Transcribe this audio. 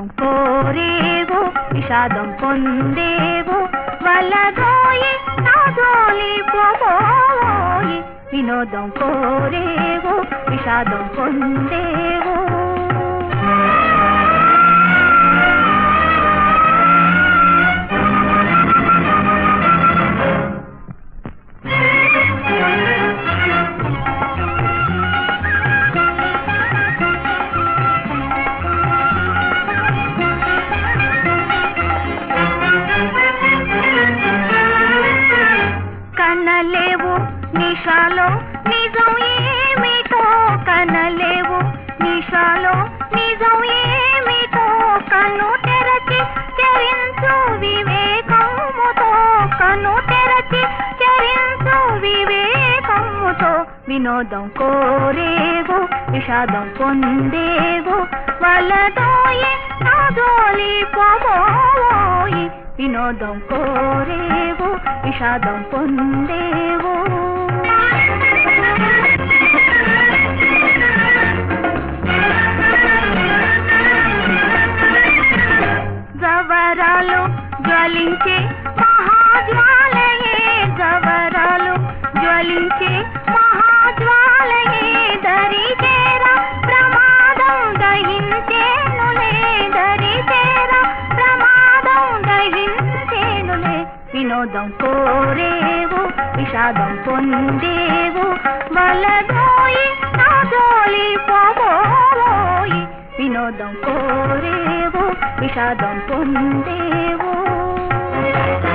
కోరేవు విషాదం పొందేవు వలదోయి నా జోలి పోబోయి వినోదం కోరేవు విషాదం పొందేవు కనలేవు నిషాలో నిజం ఏమిటో కనలేవు నిషాలో నిజం ఏమిటో కన్ను తెరచి చరించు వివేకముతో కన్ను తెరచి చరించు వివేకముతో వినోదం కోరేవు విషాదం పొందేవు వలదోయి నా జోలి పోబోయి వినోదం కోరేవు విషాదం పొందేవు జవరాలు జ్వలించే మహాజ్వాలయే జవరాలు జ్వలించే మహాజ్వాలయే దరి చేరా ప్రమాదం దహించేనులే దరి చేరా ప్రమాదం దహించేనులే వినోదం కోరేవు విషాదం పొందేవు వలదోయి నా జోలి పోబోయి వినోదం కోరేవు విషాదం పొందేవు